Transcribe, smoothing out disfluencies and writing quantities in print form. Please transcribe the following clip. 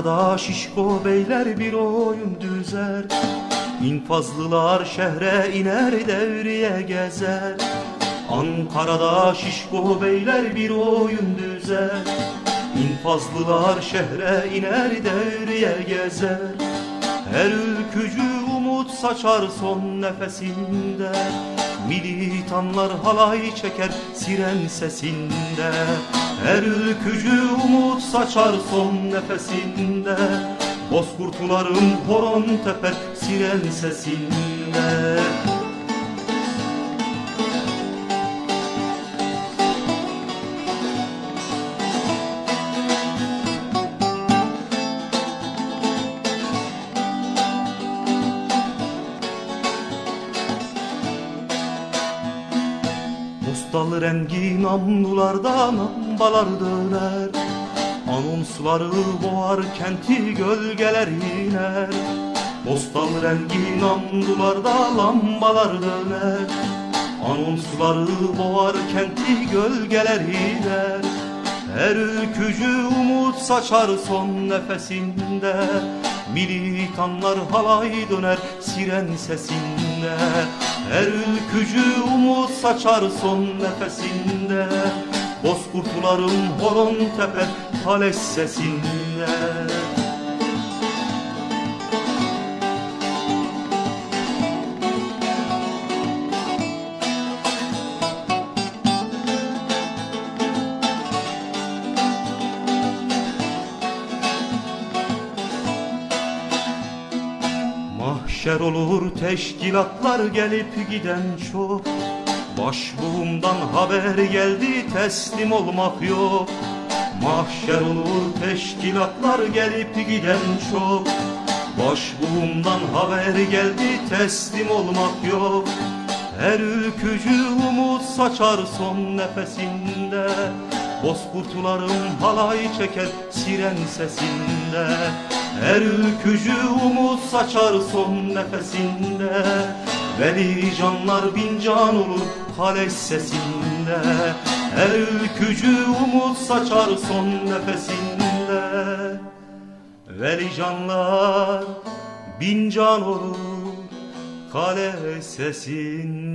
Ankara'da şişko beyler bir oyun düzer, İnfazlılar şehre iner devriye gezer. Ankara'da şişko beyler bir oyun düzer, İnfazlılar şehre iner devriye gezer. Her ülkücü umut saçar son nefesinde, militanlar halay çeker siren sesinde. Her ülkücü umut saçar son nefesinde, bozkurtların horon teper siren sesinde. Postal rengi namlularda lambalar döner, anonsları boğar kenti gölgeler iner. Postal rengi namlularda lambalar döner, anonsları boğar kenti gölgeler iner. Her ülkücü umut saçar son nefesinde, militanlar halay döner siren sesinde. Her ülkücü umut saçar son nefesinde, bozkurtların horon teper kales sesinde. Mahşer olur teşkilatlar gelip giden çok, başbuğumdan haber geldi teslim olmak yok. Mahşer olur teşkilatlar gelip giden çok, başbuğumdan haber geldi teslim olmak yok. Her ülkücü umut saçar son nefesinde, bozkurtların halay çeker siren sesinde. Her ülkücü umut saçar son nefesinde, veli canlar bin can olur kales sesinde. Her ülkücü umut saçar son nefesinde, veli canlar bin can olur kale sesinde.